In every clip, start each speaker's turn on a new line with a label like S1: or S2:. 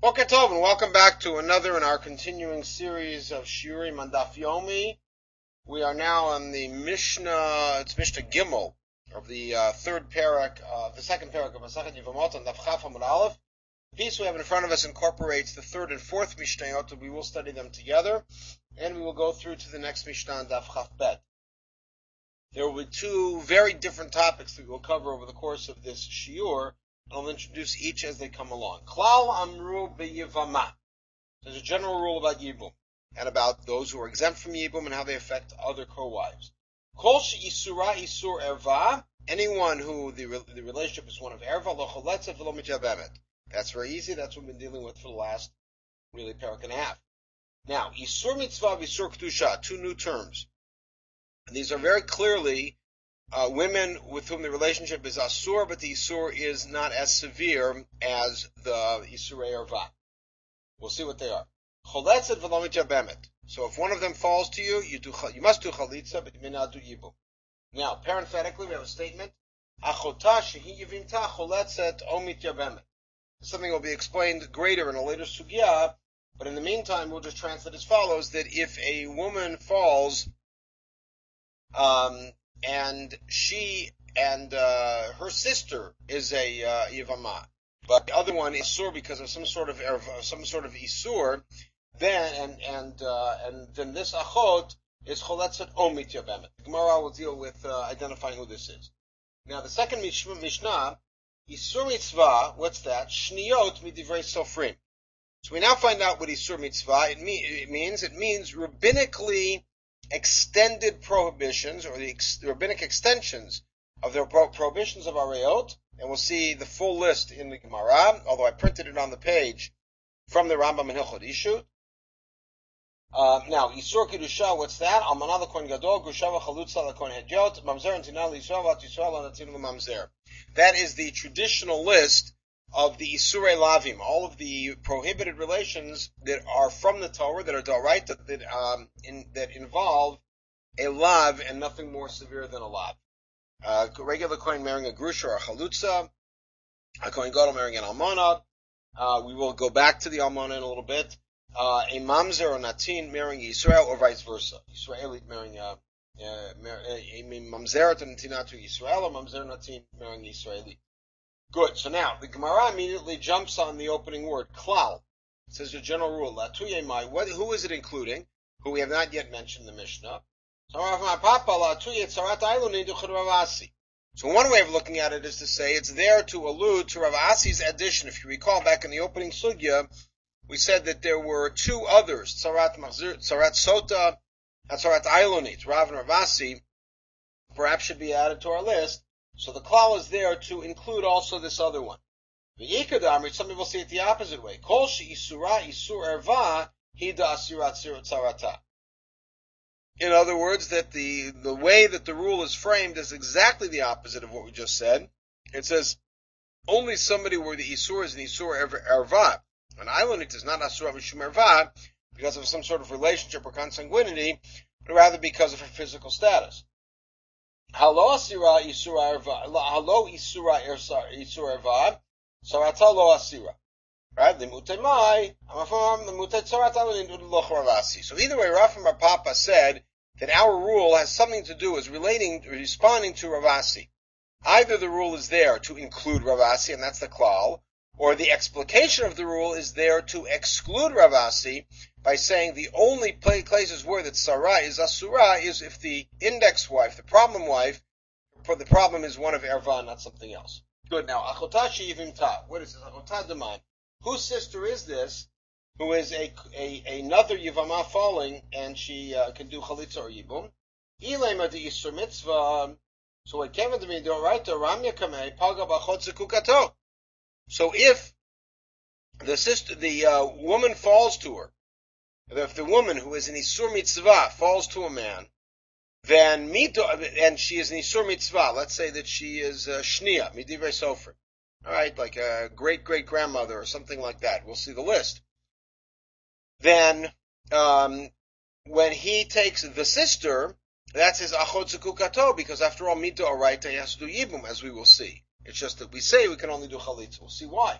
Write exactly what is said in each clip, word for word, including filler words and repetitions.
S1: Boker Tov, and welcome back to another in our continuing series of Shiurim on Daf Yomi. We are now on the Mishnah, it's Mishnah Gimel, of the uh, third parak, uh, the second parak of Masachet Yevamot on Daf Chaf Amud Aleph. The piece we have in front of us incorporates the third and fourth Mishnayot, and we will study them together, and we will go through to the next Mishnah on Daf Chaf Bet. There will be two very different topics that we will cover over the course of this Shiur. I'll introduce each as they come along. Klal Amru B'Yivama. There's a general rule about Yibum, and about those who are exempt from Yibum and how they affect other co-wives. Kol She'isura Isur Erva. Anyone who the, the relationship is one of Erva, Lo Choletzet V'Lo Mityabemet. That's very easy. That's what we've been dealing with for the last, really, parak and a half. Now, Isur Mitzvah Isur Kedusha, two new terms. And these are very clearly Uh, women with whom the relationship is asur, but the isur is not as severe as the isurei erva. We'll see what they are. Choletzet v'lo mityabemet. So if one of them falls to you, you do you must do chalitza, but you may not do yibum. Now, parenthetically, we have a statement: Achota shehi yivimta choletzet o mityabemet. Something will be explained greater in a later sugya, but in the meantime, we'll just translate as follows: that if a woman falls, um. and she and uh, her sister is a uh, Yivama, but the other one is Isur because of some sort of some sort of Isur, then and and uh, and then this Achot is Choletzet O Mityabemet. The Gemara will deal with uh, identifying who this is. Now the second Mishnah, Isur Mitzvah, what's that? Shniyot Midivrei Sofrim. So we now find out what Isur Mitzvah it, mean, it means. It means rabbinically extended prohibitions, or the, ex, the rabbinic extensions of the pro, prohibitions of Arayot, and we'll see the full list in the Gemara, although I printed it on the page from the Rambam in Hilchot Ishut. Uh, now, Isur Kedusha, what's that? Almanah l'kohen gadol, Grusha v'chalutza l'kohen hedyot, Mamzer and Tina l'Yisrael v'Yisrael l'Natin l'Mamzer. That is the traditional list of the Isurei Lavim, all of the prohibited relations that are from the Torah, that are Doraita, that, um, in, that involve a Lav and nothing more severe than a Lav. Uh, regular Kohen marrying a Grusha or a Chalutza, a Kohen Gadol marrying an Almana. Uh, we will go back to the Almana in a little bit. Uh, a Mamzer or Natin marrying Yisrael, or vice versa. Yisraelit marrying a, uh, mar- a, a Mamzeret and Natinatu Yisrael, or Mamzer Natin marrying Yisraelit. Good. So now, the Gemara immediately jumps on the opening word, klal. It says the general rule, latuye mai. What, who is it including? Who we have not yet mentioned in the Mishnah. So one way of looking at it is to say it's there to allude to Rav Asi's addition. If you recall, back in the opening sugya, we said that there were two others, Tzarat Machzir, Tzarat Sota, and Tzarat Ailonit. Rav and Rav Asi perhaps should be added to our list. So the klal is there to include also this other one. The Ikadamrit, some people see it the opposite way. Kol she'isura isur erva hida asirat tzarata. In other words, that the, the way that the rule is framed is exactly the opposite of what we just said. It says, only somebody where the isur is an isur erva. An islandit is not asura mishum erva because of some sort of relationship or consanguinity, but rather because of her physical status. Halo asira isura erva, halo isura isura erva, sarata lo asira. Right? Limute mai, amafam limute sarata lo ravasi. So either way, Rav and Bar Papa said that our rule has something to do with relating, responding to Ravasi. Either the rule is there to include Ravasi, and that's the klal, or the explication of the rule is there to exclude Ravasi by saying the only places where that Sarah is Asura is if the index wife, the problem wife, for the problem is one of Erva, not something else. Good. Now, Achota She'ivimta. What is this? Achota Deman. Whose sister is this who is a, a another Yivama falling and she uh, can do Chalitza or Yibum? Ilema de Yisur Mitzvah. So it came into me, right? Ramya Kamei, Paga Bachot Zekukato. So if the sister, the uh, woman falls to her, if the woman who is an Isur Mitzvah falls to a man, then mito, and she is an Isur Mitzvah, let's say that she is uh, Shnia, Midivrei Sofrim, alright, like a great-great-grandmother or something like that, we'll see the list. Then, um, when he takes the sister, that's his Achot Zekukato, because after all, mito, alright, he has to do Yibum, as we will see. It's just that we say we can only do Chalitza. We'll see why.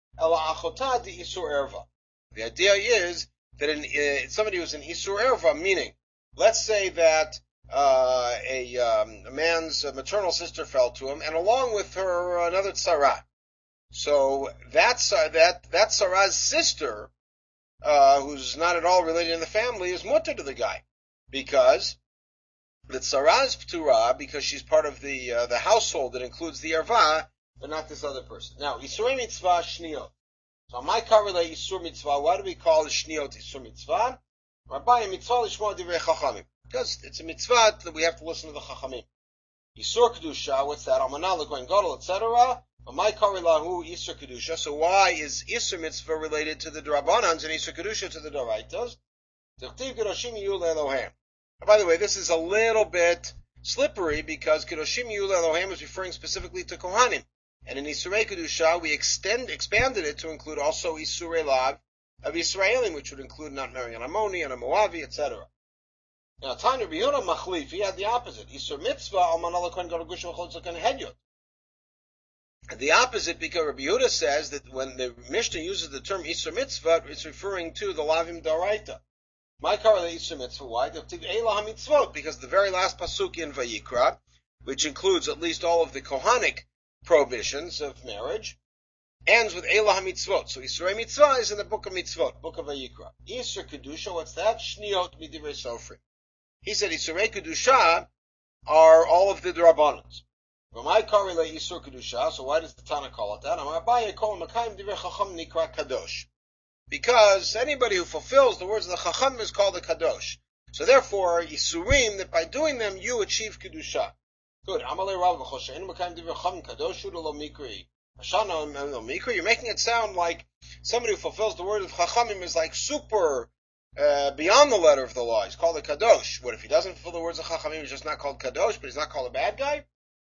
S1: ela achota de isur erva. The idea is that in, uh, somebody who's in isur erva, meaning, let's say that uh, a, um, a man's uh, maternal sister fell to him, and along with her another tzara. So that's uh, that that tzara's sister, uh, who's not at all related in the family, is mutter to the guy, because the tzara is p'tura because she's part of the uh, the household that includes the erva, but not this other person. Now, isurei mitzvah shniot. So, my karele isur mitzvah. Why do we call the shniot isur mitzvah? Rabbi mitzvah lishmo divrei chachamim, because it's a mitzvah that we have to listen to the chachamim. Isur kedusha, what's that? Almanah lekohen gadol, et cetera. But my karilahu isur kedusha. So, why is isur mitzvah related to the drabanans and isur kedusha to the doraitos? Tichtiv kedoshim yul Elohem. By the way, this is a little bit slippery because kedoshim yul Elohem is referring specifically to kohanim. And in Isurei Kedusha, we extend, expanded it to include also Isurei Lav of Israelim, which would include not marrying an Ammoni and a Moavi, et cetera. Now, Tanya Yehuda Machlif, he had the opposite. Isur Mitzvah, Almanah Lekohen Gadol Gusha V'chol Zaken Hedyot. The opposite, because Rabbi Yehuda says that when the Mishnah uses the term Isur Mitzvah, it's referring to the Lavim Daraita. My car the Isur Mitzvah, why? Because the very last pasuk in Vayikra, which includes at least all of the Kohanic prohibitions of marriage, ends with Elah HaMitzvot. So Yisrei Mitzvah is in the book of Mitzvot, book of Vayikra. Isur Kedusha, what's that? Shniot Midivrei Sofrim. He said Yisrei Kedusha are all of the Drabanans. V'mai kari le Isur Kedusha, so why does the Tana call it that? Amar Abaye kol Makayim Divrei Chacham Nikra Kadosh. Because anybody who fulfills the words of the Chacham is called a Kadosh. So therefore, Yisurim, that by doing them you achieve Kedusha. Good. You're making it sound like somebody who fulfills the word of Chachamim is like super, uh, beyond the letter of the law. He's called a Kadosh. What if he doesn't fulfill the words of Chachamim? He's just not called Kadosh, but he's not called a bad guy?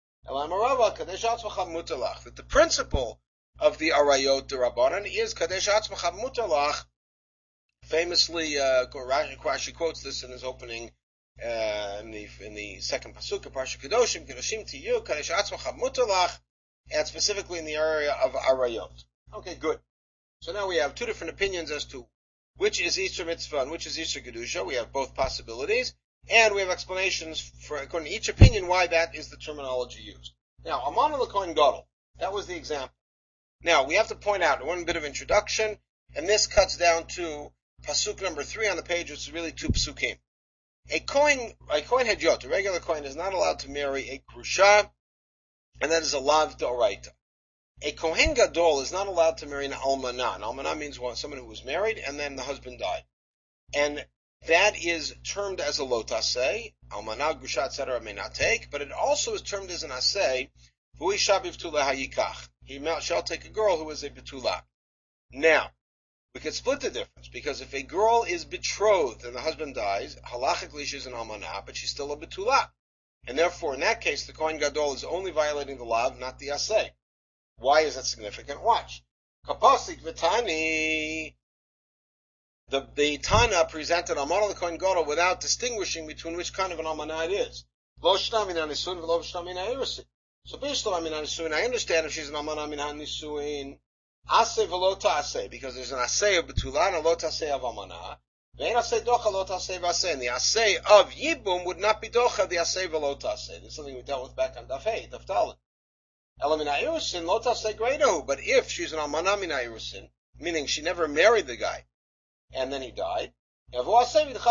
S1: That the principle of the Arayot D'Rabbanan is Kadesh Atzmacha Mutalach. Famously, uh, Rashi quotes this in his opening Uh, in the in the second pasuk of Parsha Kedoshim, Kedoshim to you, Kadesh Atzmacha Mutalach, and specifically in the area of Arayot. Okay, good. So now we have two different opinions as to which is Isur Mitzvah and which is Isur Kedusha. We have both possibilities, and we have explanations for, according to each opinion, why that is the terminology used. Now, Almanah Lekohen Gadol, that was the example. Now, we have to point out one bit of introduction, and this cuts down to pasuk number three on the page, which is really two pasukim. A Kohen, a Kohen Hedyot, a regular Kohen, is not allowed to marry a Grusha, and that is a Lav D'Oraita. A Kohen Gadol is not allowed to marry an Almanah. An Almanah means one, someone who was married and then the husband died. And that is termed as a Lotaseh. Almanah, Grusha, et cetera may not take, but it also is termed as an Aseh. V'hui Shabiv Betula Hayikach. He shall take a girl who is a Betula. Now, we could split the difference, because if a girl is betrothed and the husband dies, halachically she's an almanah, but she's still a betula. And therefore, in that case, the Kohen Gadol is only violating the lav, not the aseh. Why is that significant? Watch. Kapasik v'tani. The, the Tana presented Almanah Kohen Gadol without distinguishing between which kind of an almanah it is. Lo shna min hanisuin v'lo shna min ha'irushin. So, b'shlo min hanisuin, I understand if she's an almanah min hanisuin, Aseh v'lo ta'aseh, because there's an aseh of betula and a lo ta'aseh of amanah. Ve'en aseh docha lo ta'aseh v'aseh. And the aseh of yibum would not be docha the aseh v'lo ta'aseh. This is something we dealt with back on Daf Hey, Daf Dalet. Ela min ha'irusin lo ta'aseh greater. But if she's an amanah min ha'irusin, meaning she never married the guy, and then he died, why doesn't the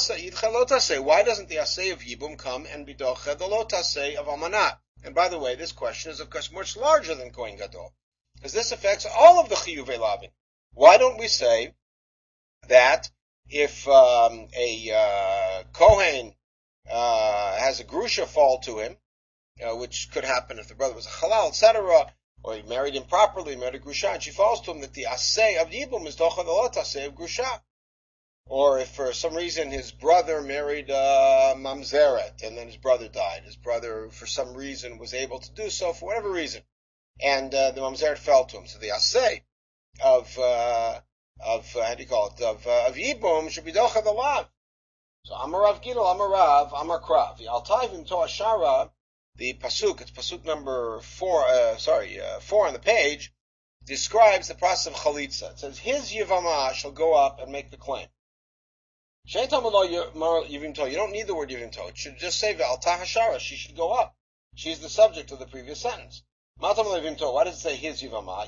S1: aseh of yibum come and be docha the lo ta'aseh of amanah? And by the way, this question is of course much larger than Kohen Gadol, because this affects all of the Chiyuvei Lavin. Why don't we say that if um, a uh, Kohen uh, has a Grusha fall to him, uh, which could happen if the brother was a Halal, et cetera, or he married improperly, married a Grusha, and she falls to him, that the Aseh of Yibum is Docha the Lot Aseh of Grusha. Or if for some reason his brother married uh, Mamzeret, and then his brother died. His brother, for some reason, was able to do so, for whatever reason. And uh, the Mamzeret fell to him. So the Aseh of, uh, of uh, how do you call it, of, uh, of Yibum should be Docha the Lav. So Amarav Gidol, Amarav, Amar Krav. The Altayvim to Ashara, the Pasuk, it's Pasuk number four, uh, sorry, uh, four on the page, describes the process of chalitza. It says, his yivama shall go up and make the claim. You don't need the word yivimto. It should just say ve'alta hashara. She should go up. She's the subject of the previous sentence. Why does it say his yivama?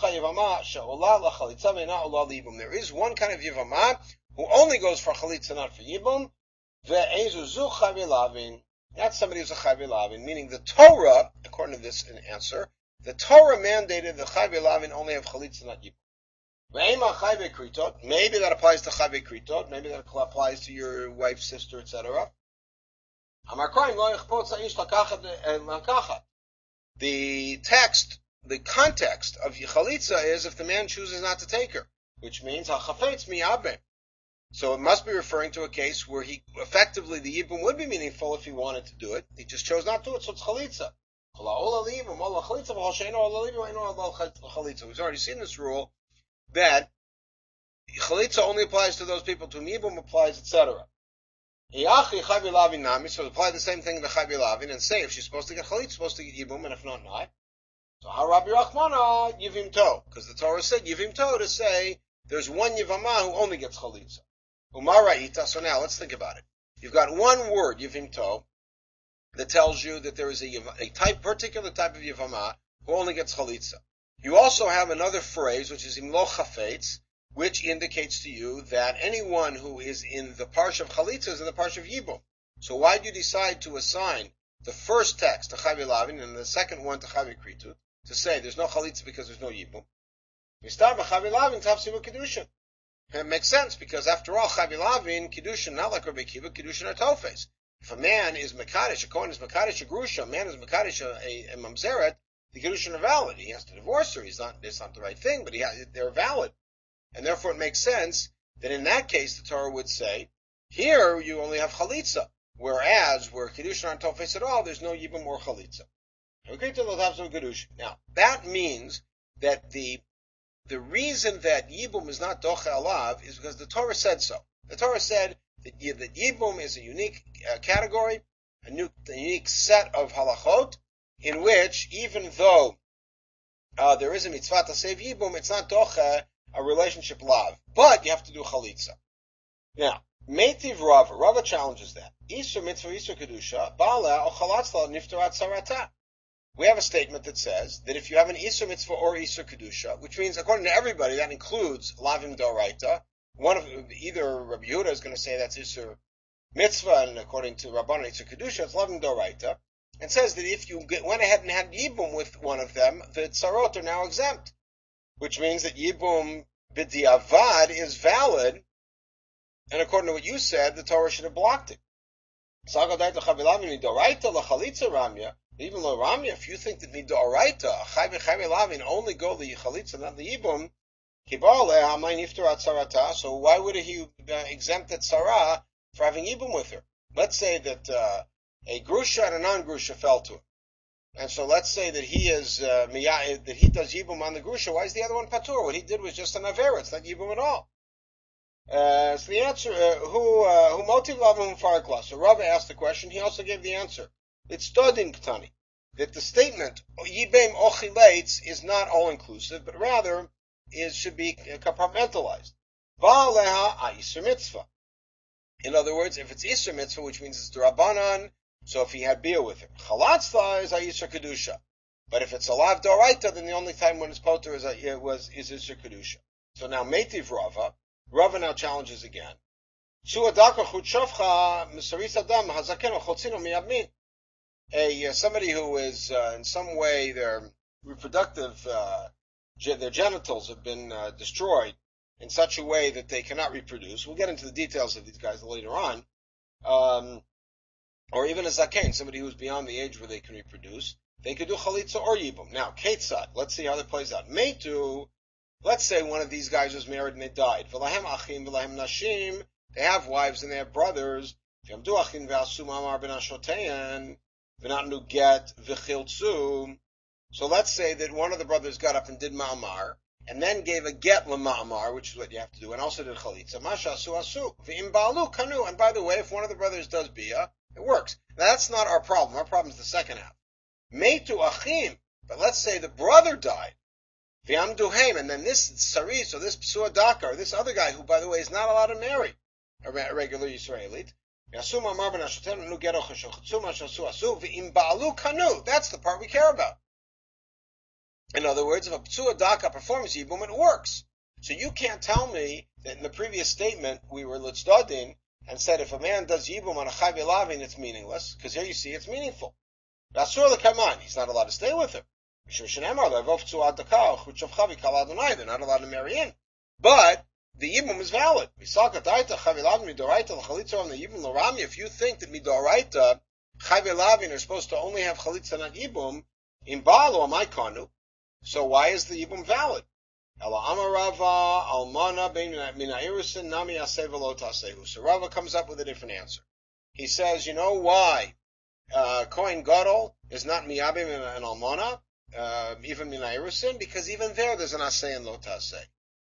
S1: There is one kind of yivama who only goes for chalitza, not for yibum. That's somebody who's a chayv lavin, meaning the Torah, according to this answer, the Torah mandated the chayv lavin only have chalitza, not yibum. Maybe that applies to chayv kritot, maybe that applies to your wife's sister, et cetera. The text, the context of chalitza is if the man chooses not to take her, which means hachafetz miyabe. So it must be referring to a case where he, effectively, the yibum would be meaningful if he wanted to do it. He just chose not to do it, so it's chalitza. We've already seen this rule, that chalitza only applies to those people to whom yibum applies, et cetera. So apply the same thing to chayv lavin and say if she's supposed to get chalitza, supposed to get yibum, and if not, not. So how Rabbi Rachmana yivim to? Because the Torah said yivim to to say there's one yivama who only gets chalitza. Umara'ita. So now let's think about it. You've got one word yivim to that tells you that there is a, a type, particular type of yivama who only gets chalitza. You also have another phrase which is imlo chafetz, which indicates to you that anyone who is in the parsha of chalitza is in the parsha of yibum. So why do you decide to assign the first text to chayv lavin and the second one to chayv kritut, to say there's no chalitza because there's no yibum? We start by chayv lavin tafsimu kedushin. It makes sense because after all, chayv lavin kedushin, not like Rabbi Akiva, kedushin are tofes. If a man is mekadesh, a kohen is mekadesh a grusha, a man is mekadesh a, a, a mamzeret, the kedushin are valid. He has to divorce her. He's not. It's not the right thing, but he has, they're valid. And therefore it makes sense that in that case the Torah would say, here you only have chalitza, whereas where kedushin aren't tofes at all, there's no yibum or chalitza. Now, that means that the the reason that yibum is not doche alav is because the Torah said so. The Torah said that, that yibum is a unique uh, category, a, new, a unique set of halachot, in which even though uh, there is a mitzvah to save yibum, it's not doche a relationship lav, but you have to do chalitza. Now, Meitiv Rava, Rava challenges that. Isur mitzvah, Isur kedusha, bala o chalatzla niftarat sarata. We have a statement that says that if you have an Isur mitzvah or Isur kedusha, which means according to everybody that includes lavim doraita, one of either Rabbi Yehuda is going to say that's Isur mitzvah, and according to Rabbanan Isur kedusha, it's lavim doraita, and says that if you get, went ahead and had yibum with one of them, the tzarot are now exempt. Which means that yibum b'diavad is valid, and according to what you said, the Torah should have blocked it. Even though Ramya, if you think that midoraita, chayve chayve lavin only go the chalitza, not the yibum, so why would he exempt that tzara for having yibum with her? Let's say that uh, a grusha and a non-grusha fell to him. And so let's say that he is uh, that he does yibum on the grusha. Why is the other one patur? What he did was just an avera. It's not yibum at all. Uh, so the answer, uh, who uh, who motiv lavim farkla. So Rava asked the question. He also gave the answer. It's stodin ktani, that the statement yibem ochilates is not all inclusive, but rather is should be compartmentalized. Va'aleha ha'isur mitzvah. In other words, if it's isur mitzvah, which means it's d'Rabbanan. So if he had beer with her, chalatzla is Isur kedusha. But if it's a lav doraita, then the only time when it's poter is it was is Isur kedusha. So now Meitiv Rava, Rava now challenges again. A uh, somebody who is uh, in some way their reproductive uh, ge- their genitals have been uh, destroyed in such a way that they cannot reproduce. We'll get into the details of these guys later on. Um, Or even a zaken, somebody who's beyond the age where they can reproduce, they could do chalitza or yibum. Now, ketzad, let's see how that plays out. Meitu, let's say one of these guys was married and they died. V'lahem achim, v'lahem nashim, they have wives and they have brothers. V'yamdu achim v'asum amar b'nashoteyan, v'natnu get v'chiltzu. So let's say that one of the brothers got up and did ma'amar, and then gave a get l'ma'amar, which is what you have to do, and also did chalitza. Masha asu asu, v'im ba'alu kanu. And by the way, if one of the brothers does bia, it works. Now, that's not our problem. Our problem is the second half. Meitu achim. But let's say the brother died. V'am duhem, and then this saris, or this psua daka, or this other guy, who, by the way, is not allowed to marry a regular Yisraelit. That's the part we care about. In other words, if a psua daka performs yibum, it works. So you can't tell me that in the previous statement we were litzdadin and said if a man does yibum on a chayv elavin, it's meaningless, because here you see it's meaningful. He's not allowed to stay with her. They're not allowed to marry in. But the yibum is valid. If you think that midoraita chayv elavin are supposed to only have chalitza not yibum, in baal or maikanu, so why is the yibum valid? So Rava comes up with a different answer. He says, you know why uh, Kohen Gadol is not miyabim and almana, uh, even minairusin? Because even there there's an asay and lo tasay.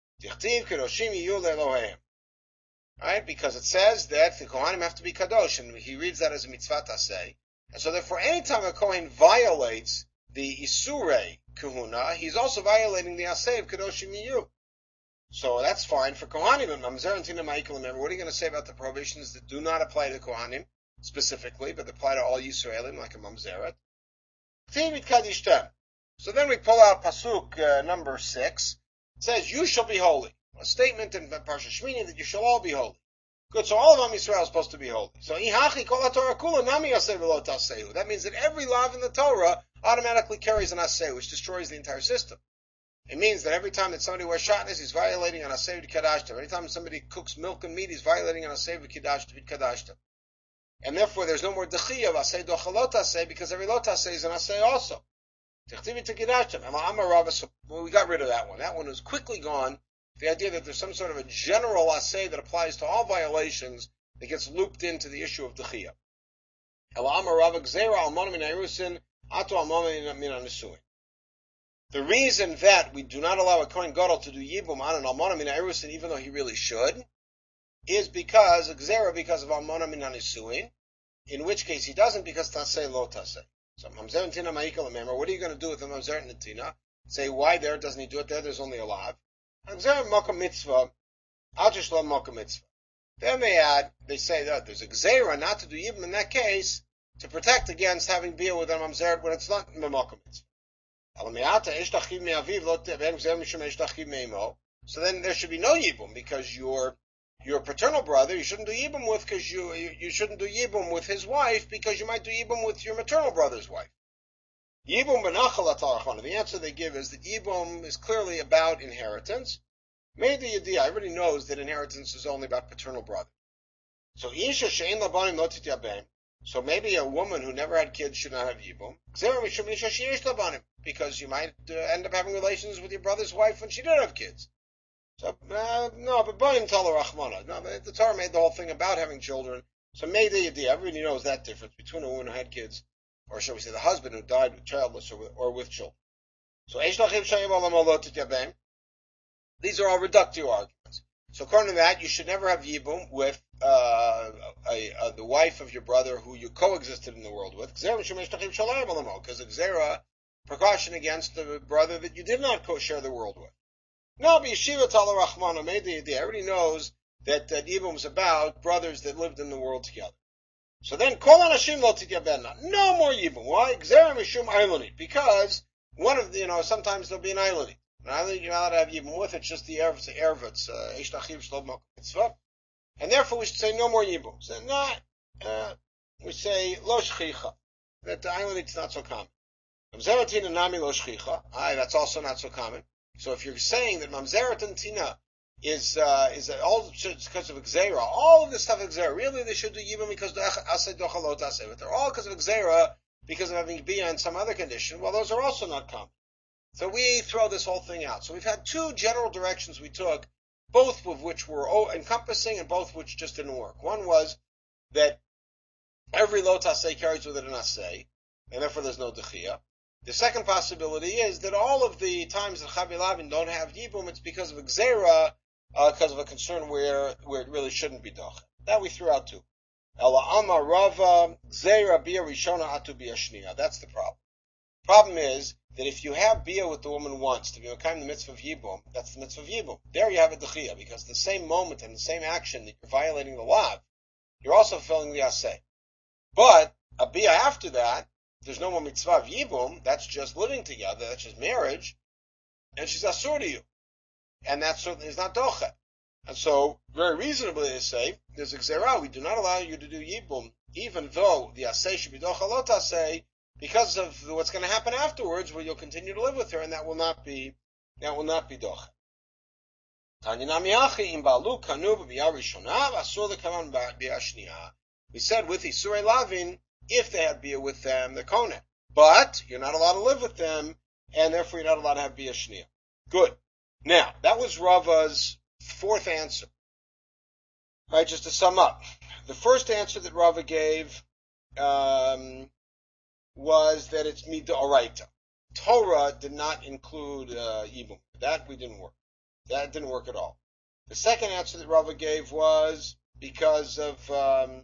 S1: Right? Because it says that the Kohanim have to be kadosh, and he reads that as a mitzvah tasay. And so therefore, anytime a Kohen violates the Isurei Kahuna, he's also violating the Asay of Kadoshim Yiyu. So that's fine for Kohanim. Mamzer and Tina Ma'ikal, remember, what are you going to say about the prohibitions that do not apply to Kohanim specifically, but apply to all Yisraelim, like a Mamzeret? So then we pull out Pasuk uh, number six. It says, you shall be holy. A statement in Parsha Shmini that you shall all be holy. Good, so all of Am Yisrael is supposed to be holy. So, Ihachi kol haTorah kula nami yaseh v'lo tasehu. That means that every law in the Torah automatically carries an aseh, which destroys the entire system. It means that every time that somebody wears shatnez, he's violating an aseh v'kadashta. Every time somebody cooks milk and meat, he's violating an aseh v'kadashta. And therefore, there's no more dechiyah of aseh docha lo taseh, because every lo taseh is an aseh also. Tichtivi t'kadashta. Well, we got rid of that one. That one was quickly gone. The idea that there's some sort of a general asay that applies to all violations that gets looped into the issue of dechiyah. The reason that we do not allow a Kohen Gadol to do yibum on an almana min ha'erusin, even though he really should, is because gzera, because of almana min ha'nisuin, in which case he doesn't, because tasei lo tasei. So mamzer and tina ma'ikal, remember, what are you going to do with the mamzer and the tina? Say, why there doesn't he do it there? There's only a lav. Then they add, they say that there's a gzeira not to do yibum in that case to protect against having beer with a mamzer when it's not makom mitzvah. So then there should be no yibum, because your your paternal brother you shouldn't do yibum with, because you, you you shouldn't do yibum with his wife, because you might do yibum with your maternal brother's wife. Yibum benachal atarachman. The answer they give is that yibum is clearly about inheritance. Maybe the idea, everybody knows that inheritance is only about paternal brother. So isha she'en labanim lo tityabem. So maybe a woman who never had kids should not have yibum. Because you might uh, end up having relations with your brother's wife when she did have kids. So uh, no, but banim tala rachmana. No, the Torah made the whole thing about having children. So maybe the idea, everybody knows that difference between a woman who had kids, or shall we say the husband who died with childless or with, or with children. So these are all reductive arguments. So according to that, you should never have yibum with uh, a, a, the wife of your brother who you coexisted in the world with, because gzera, precaution against the brother that you did not co-share the world with. No, but yeshiva tala rachmana made the idea. Everybody knows that uh, yibum is about brothers that lived in the world together. So then, kol anashim lo tityabenna. No more yibum. Why? Gzera mishum ailonit. Because one of the, you know, sometimes there'll be an ailonit. An ailonit you're not allowed to have yibum with. It's just the erv, it's the erv, it's eish tachiv shlom makom mitzvah. And therefore we should say no more yibum. So not, uh, we say lo shchicha. That the ailonit is not so common. Mamzeret and nami lo shchicha. Aye, that's also not so common. So if you're saying that mamzeret and tina is uh, is all because of gzera, all of this stuff is gzera. Really, they should do yibum because the asay docha lo tasay, but they're all because of gzera, because of having bia and some other condition. Well, those are also not common. So we throw this whole thing out. So we've had two general directions we took, both of which were encompassing and both of which just didn't work. One was that every lo tasay carries with it an asay, and therefore there's no dechiyah. The second possibility is that all of the times that Chavi Lavin don't have yibum, it's because of a gzera, uh, because of a concern where where it really shouldn't be doch. That we threw out too. Ela Ama Rava Gzera Bia Rishona Atu Bia Shnia. That's the problem. Problem is that if you have bia with the woman once to be mekayim the mitzvah of yibum, that's the mitzvah of yibum. There you have a dechiyah, because the same moment and the same action that you're violating the law, you're also fulfilling the aseh. But a bia after that, there's no more mitzvah of yibum. That's just living together. That's just marriage, and she's asur to you, and that certainly is not docha. And so, very reasonably, they say, there's a gzerah, we do not allow you to do yibum, even though the aseh should be docha lo taseh, because of what's going to happen afterwards, where you'll continue to live with her, and that will not be, that will not be docha. We said with Isurei Lavin, if they had bia with them, they're konet. But you're not allowed to live with them, and therefore you're not allowed to have bia shnia. Good. Now, that was Rava's fourth answer. All right, just to sum up. The first answer that Rava gave um, was that it's midoraita. Torah did not include uh, yibum. That we didn't work. That didn't work at all. The second answer that Rava gave was because of um,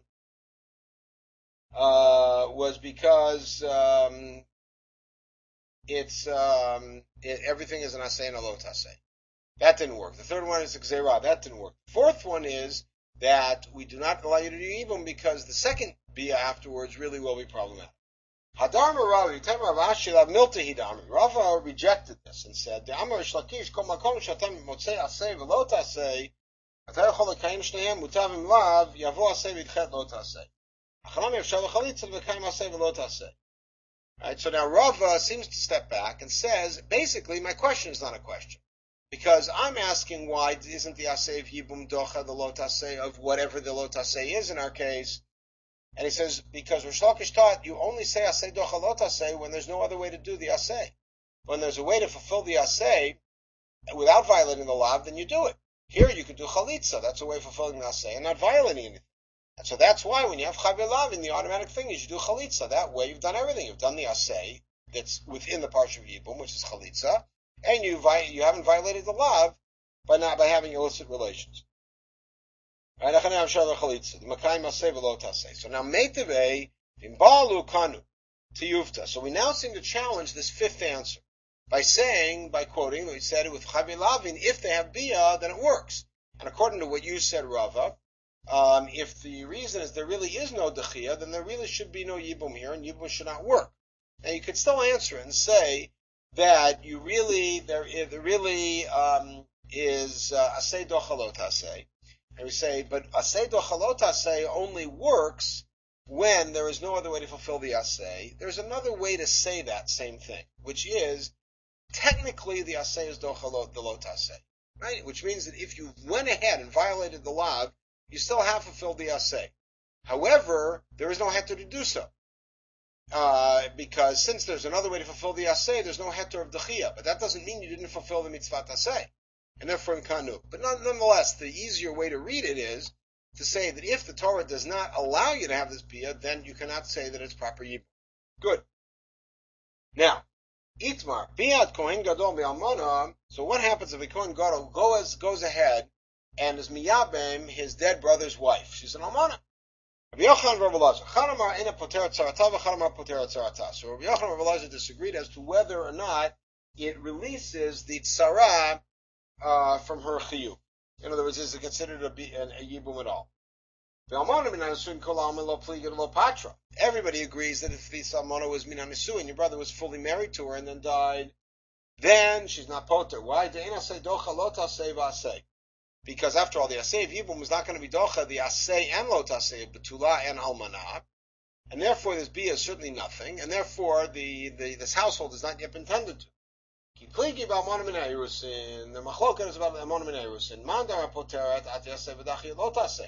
S1: uh, was because um, it's um, it, everything is an aseh and a lo taseh. That didn't work. The third one is gzerah. That didn't work. The fourth one is that we do not allow you to do yibum because the second bia afterwards really will be problematic. Hadar Ravi, Temar Vashilav Milta Hidam. Rava rejected this and said, "The Amar Shlakish Kol Makom Shatem Motzei Aseh V'Lo Taseh, Ata Yochol Lekayim Shnehem Mutavim Lav Yavo Aseh V'Idchet Lo Taseh. Achalam Yevshal L'Chalitza V'Kayim Aseh V'Lo Taseh." Right. So now Rava seems to step back and says, basically, my question is not a question. Because I'm asking why isn't the aseh of yibum docha the lo taseh of whatever the lo taseh is in our case? And he says, because Rish Lakish taught you only say aseh docha lo taseh when there's no other way to do the aseh. When there's a way to fulfill the aseh without violating the law, then you do it. Here you could do chalitza. That's a way of fulfilling the aseh and not violating anything. And so that's why when you have chaver lavin, the automatic thing is you do chalitza. That way you've done everything. You've done the aseh that's within the parsha of yibum, which is chalitza. And you vi- you haven't violated the law by not by having illicit relations. Right? So now meitave imbalu kanu tiyufta. So we now seem to challenge this fifth answer by saying, by quoting, we said it with chavi lavin, if they have bia, then it works. And according to what you said, Rava, um, if the reason is there really is no dechia, then there really should be no yibum here, and yibum should not work. Now you could still answer it and say that you really, there, there really um, is uh, aseh docha lo taseh. And we say, but aseh docha lo taseh only works when there is no other way to fulfill the aseh. There's another way to say that same thing, which is, technically the aseh is docha lo, the lo taseh, right? Which means that if you went ahead and violated the law, you still have fulfilled the aseh. However, there is no heter to do so. Uh, because since there's another way to fulfill the aseh, there's no heter of dechiyah. But that doesn't mean you didn't fulfill the mitzvah aseh. And therefore in kanu. But nonetheless, the easier way to read it is to say that if the Torah does not allow you to have this bia, then you cannot say that it's proper yibum. Good. Now, itmar, biad kohen gadol be'almana. So what happens if a kohen gadol goes, goes ahead and is miyabem his dead brother's wife? She's an almana. Rabbi Yochanan and Rabbi Elazar. Chanamar ena poteret tzarata v'chanamar poteret tzarata. So Rabbi Yochanan and Rabbi Elazar disagreed as to whether or not it releases the tzara uh, from her chiyuv. In other words, is it considered a, a, a yibum at all? Everybody agrees that if the almana was minan nisuin, your brother was fully married to her and then died, then she's not poter. Why? Because after all, the aseh of yibum is not going to be docha, the aseh and lo taseh, betula and almanah, and therefore this bia is certainly nothing, and therefore the, the this household has not yet been tended to. The machloket is about almana min erusin. Mandar poteret at yaseh v'dachi lo taseh.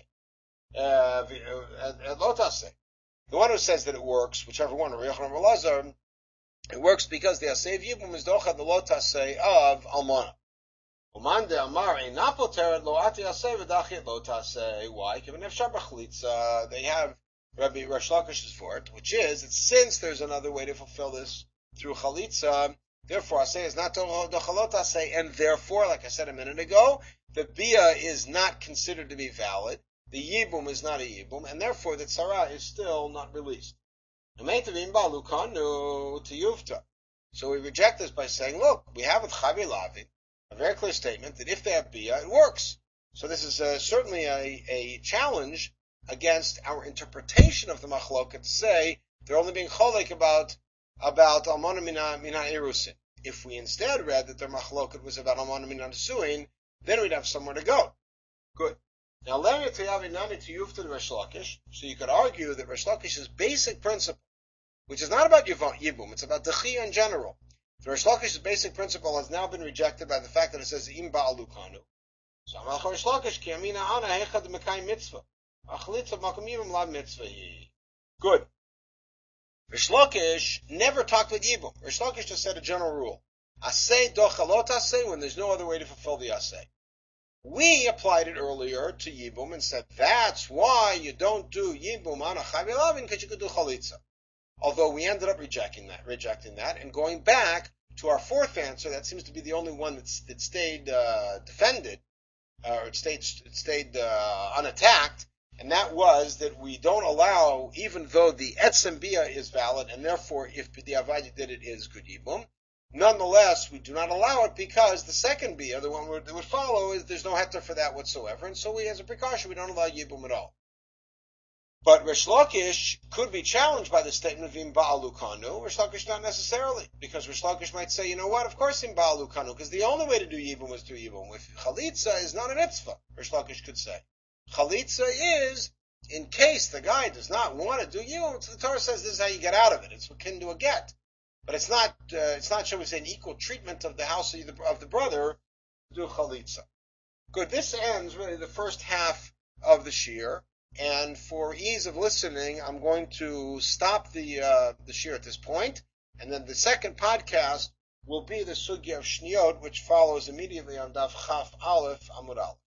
S1: Lo taseh. The one who says that it works, whichever one, Rabbi Yochanan or Elazar, it works because the aseh of yibum is docha the lo taseh of almana. Why? They have Rabbi Rish Lakish's vort, which is that since there's another way to fulfill this through chalitza, therefore aseh is not dochalot aseh, and therefore, like I said a minute ago, the bia is not considered to be valid, the yibum is not a yibum, and therefore the tzara is still not released. So we reject this by saying, look, we have with Chavi Lavin a very clear statement that if they have Bia, it works. So this is uh, certainly a, a challenge against our interpretation of the Machloket to say they're only being cholek about about Almana Mina Mina Erusin. If we instead read that their Machloket was about Almana Mina Nesuin, then we'd have somewhere to go. Good. Now, Lerei Teyavi Nami Tiyufta to Resh Lakish, so you could argue that Resh Lakish's basic principle, which is not about Yibum, it's about Dechia in general. The Resh Lakish's basic principle has now been rejected by the fact that it says Im Ba'alu Kanu. So Amalcha Resh Lakish Ki Amina Ana Hechad Mekai Mitzvah. Achlitza Makom Yibum La Mitzvah. Good. Resh Lakish never talked with Yibum. Resh Lakish just said a general rule. Asay dochalot asay, when there's no other way to fulfill the asay. We applied it earlier to Yibum and said that's why you don't do Yibum on a Chavi Lavin, because you could do Chalitza. Although we ended up rejecting that, rejecting that, and going back to our fourth answer, that seems to be the only one that's, that stayed uh, defended, uh, or it stayed, it stayed uh, unattacked, and that was that we don't allow, even though the Etzem Bia is valid, and therefore if the Avadi did it is good Yibum, nonetheless, we do not allow it because the second Bia, the one that would follow, is there's no heter for that whatsoever, and so we, as a precaution, we don't allow Yibum at all. But Resh Lakish could be challenged by the statement of Im Ba'alu Kanu. Resh Lakish not necessarily, because Resh Lakish might say, you know what, of course Im Ba'alu Kanu, because the only way to do Yibum was to Yibum. If Chalitza is not an Itzvah, Resh Lakish could say. Chalitza is, in case the guy does not want to do Yibum, so the Torah says this is how you get out of it. It's akin to a get. But it's not, uh, it's not, shall we say, an equal treatment of the house of the, of the brother to do Chalitza. Good, this ends really the first half of the Shir. And for ease of listening, I'm going to stop the uh, the shir at this point, and then the second podcast will be the sugya of Shniot, which follows immediately on Daf Chaf Aleph Amud Aleph.